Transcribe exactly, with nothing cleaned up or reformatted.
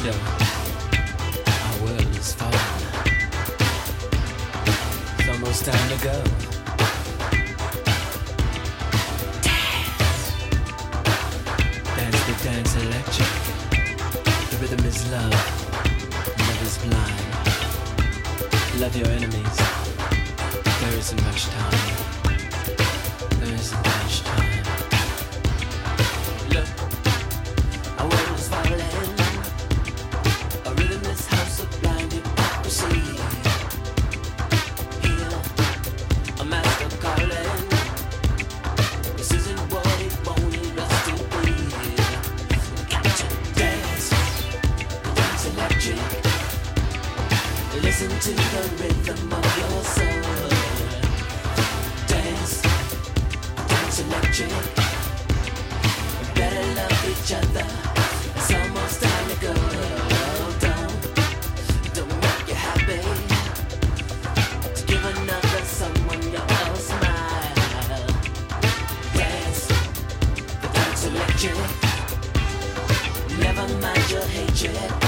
Yo, our world is falling. It's almost time to go. Dance. Dance the dance electric. The rhythm is love. Love is blind. Love your enemies. There isn't much time. There isn't much time. Look, our world is falling. A rhythmless house of blind hypocrisy. Here, a master calling. This isn't what it wanted us to be. Got to dance, dance electric. Listen to the rhythm of your soul. Dance, dance electric. Better love each other. It's almost time to go. Don't, don't make you happy. To give another someone your smile. Dance, dance electric. Never mind your hatred.